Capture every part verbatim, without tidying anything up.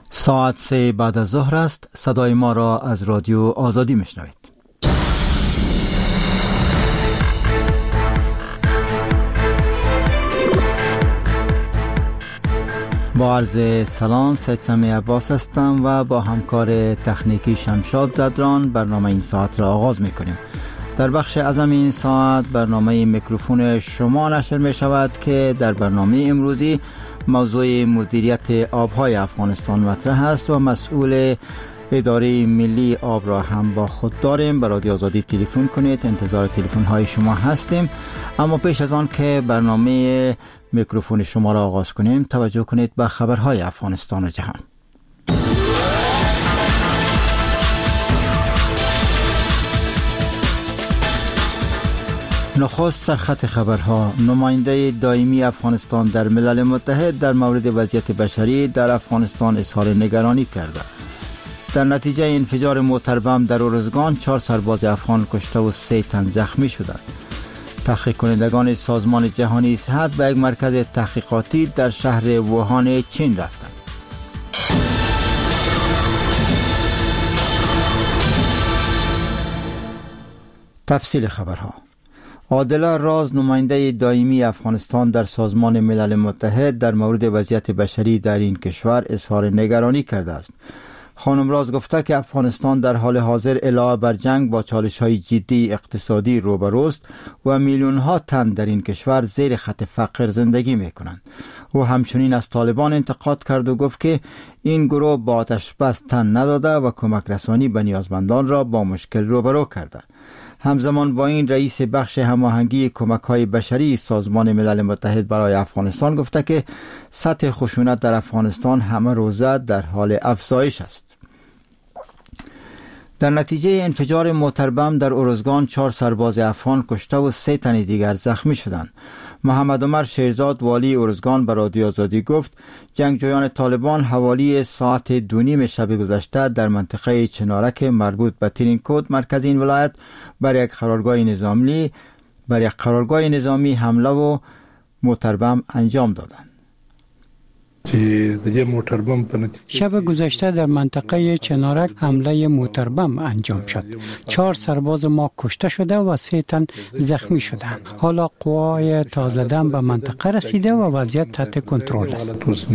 ساعت سه بعد از ظهر است. صدای ما را از رادیو آزادی میشنوید. با عرض سلام، سید سمی عباس هستم و با همکار تکنیکی شمشاد زدران برنامه این ساعت را آغاز میکنیم. در بخش اعظم این ساعت برنامه میکروفون شما نشر می شود که در برنامه امروزی موضوع مدیریت آبهای افغانستان مطرح است و مسئول اداره ملی آب را هم با خود داریم. برای رادیو آزادی تلفن کنید، انتظار تلفن های شما هستیم. اما پیش از آن که برنامه میکروفون شما را آغاز کنیم، توجه کنید به خبرهای افغانستان و جهان. نخست سرخط خبرها. نماینده دائمی افغانستان در ملل متحد در مورد وضعیت بشری در افغانستان اظهار نگرانی کرده. در نتیجه انفجار موتر بم در ارزگان چهار سرباز افغان کشته و سه تن زخمی شدند. تحقیق کنندگان سازمان جهانی صحت به یک مرکز تحقیقاتی در شهر ووهان چین رفتند. تفصیل خبرها. عادله راز، نماینده دائمی افغانستان در سازمان ملل متحد در مورد وضعیت بشری در این کشور اظهار نگرانی کرده است. خانم راز گفته که افغانستان در حال حاضر علاوه بر جنگ با چالش‌های جدی اقتصادی روبروست و میلیون‌ها تن در این کشور زیر خط فقر زندگی می‌کنند. او همچنین از طالبان انتقاد کرد و گفت که این گروه با آتش بس تن نداده و کمک رسانی به نیازمندان را با مشکل روبرو کرده. همزمان با این رئیس بخش هماهنگی کمک‌های بشری سازمان ملل متحد برای افغانستان گفته که سطح خشونت در افغانستان همه روزه در حال افزایش است. در نتیجه انفجار موتر بم در ارزگان چهار سرباز افغان کشته و سه تن دیگر زخمی شدند. محمد عمر شیرزاد والی ارزگان به رادیو آزادی گفت جنگجویان طالبان حوالی ساعت دو نیم شب گذشته در منطقه چنارک مربوط به ترینکوت مرکز این ولایت بر یک قرارگاه نظامی بر یک قرارگاه نظامی حمله و موتر بم انجام دادند. شب گذشته در منطقه چنارک حمله موتر بم انجام شد. چهار سرباز ما کشته شده و سه تن زخمی شدند. حالا قوای تازه دم به منطقه رسیده و وضعیت تحت کنترل است.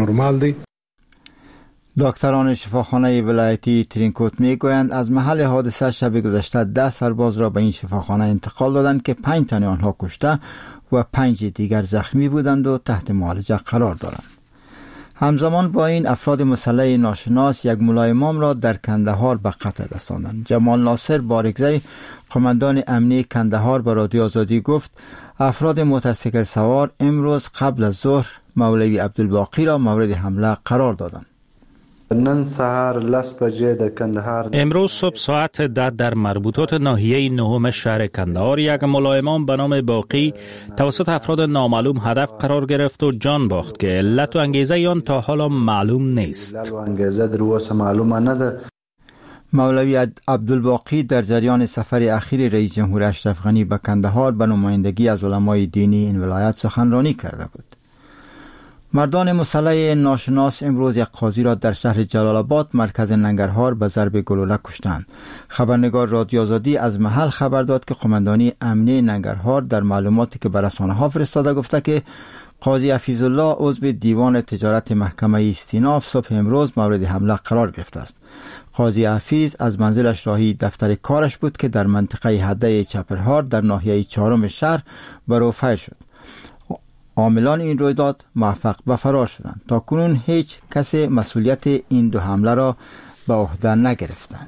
دکتران شفاخانه ولایتی ترینکوت میگویند از محل حادثه شب گذشته ده سرباز را به این شفاخانه انتقال دادند که پنج تن آنها کشته و پنج دیگر زخمی بودند و تحت معالجه قرار دارند. همزمان با این افراد مسلح ناشناس یک ملایمام را در کندهار به قتل رساندند. جمال ناصر بارگزی، قماندان امنی کندهار به رادیو آزادی گفت افراد موتورسیکل سوار امروز قبل از ظهر مولوی عبدالباقی را مورد حمله قرار دادند. نن سهار لس بجه در کندهار امروز صبح ساعت ده در مربوطات ناحیه نهم شهر کندهار یک ملایمان به نام باقی توسط افراد نامعلوم هدف قرار گرفت و جان باخت که علت و انگیزه آن تا حالا معلوم نیست. علت و انگیزه در واسه معلومه نده. مولوی عبدالباقی در جریان سفر اخیر رئیس جمهور اشرف غنی به کندهار به نمایندگی از علمای دینی این ولایت سخنرانی کرده بود. مردان مسلح ناشناس امروز یک قاضی را در شهر جلال آباد مرکز ننگرهار به ضرب گلوله کشتند. خبرنگار رادیو آزادی از محل خبر داد که قماندانی امنی ننگرهار در معلوماتی که به رسانه‌ها فرستاده گفته که قاضی حفیظ الله عضو دیوان تجارت محکمه استیناف صبح امروز مورد حمله قرار گرفته است. قاضی حفیظ از منزلش راهی دفتر کارش بود که در منطقه هده چپرهار در ناحیه چهارم شهر برو فیر شد. عاملان این رویداد موفق به فرار شدند. تا کنون هیچ کس مسئولیت این دو حمله را به عهده نگرفتند.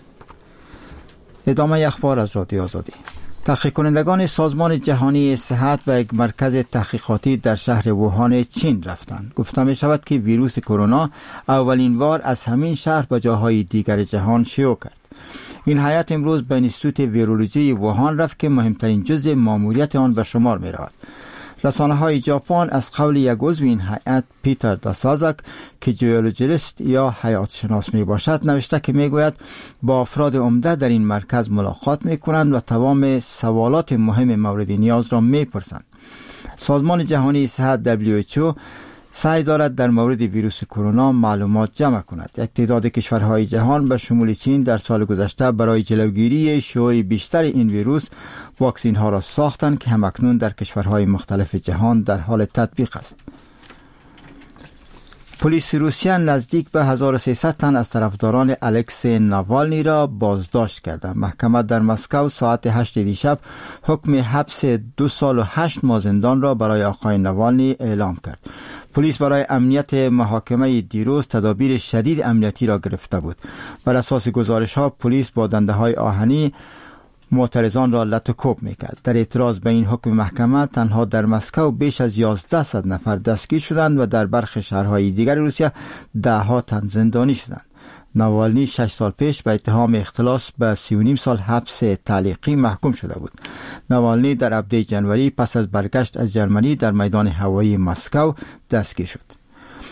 ادامه اخبار از رادیو آزادی. تحقیق کنندگان سازمان جهانی صحت به یک مرکز تحقیقاتی در شهر ووهان چین رفتند. گفته می شود که ویروس کرونا اولین بار از همین شهر به جاهای دیگر جهان شیوع کرد. این هیئت امروز به انستیتوت ویرولوژی ووهان رفت که مهمترین جزء ماموریت آن به شمار می رود. رسانه‌های ژاپن از قول یک عضو این هیئت پیتر داسازاک که جیولوژیست یا حیات شناس می باشد نوشته که می گوید با افراد عمده در این مرکز ملاقات می کنند و تمام سوالات مهم مورد نیاز را می پرسند. سازمان جهانی صحت دبلیو اچ او سعی دارد در مورد ویروس کرونا معلومات جمع کند. یک تعداد کشورهای جهان به شمول چین در سال گذشته برای جلوگیری شیوع بیشتر این ویروس واکسین ها را ساختند که همکنون در کشورهای مختلف جهان در حال تطبیق است. پلیس روسیه نزدیک به هزار و سیصد تن از طرفداران الکسی ناوالنی را بازداشت کرده. محکمه در مسکو ساعت هشت دیشب حکم حبس دو سال و هشت ماه زندان را برای آقای ناوالنی اعلام کرد. پلیس برای امنیت محاکمه دیروز تدابیر شدید امنیتی را گرفته بود. بر اساس گزارش ها پلیس با دنده های آهنی معترضان را لط و کوب میکرد. در اعتراض به این حکم محکمه تنها در مسکو بیش از یازده صد نفر دستگیر شدند و در برخی شهرهای دیگر روسیه ده ها تن زندانی شدند. ناوالنی شش سال پیش به اتهام اختلاس به سی و نیم سال حبس تعلیقی محکوم شده بود. ناوالنی در هفده جنوری پس از برگشت از جرمنی در میدان هوایی مسکو دستگیر شد.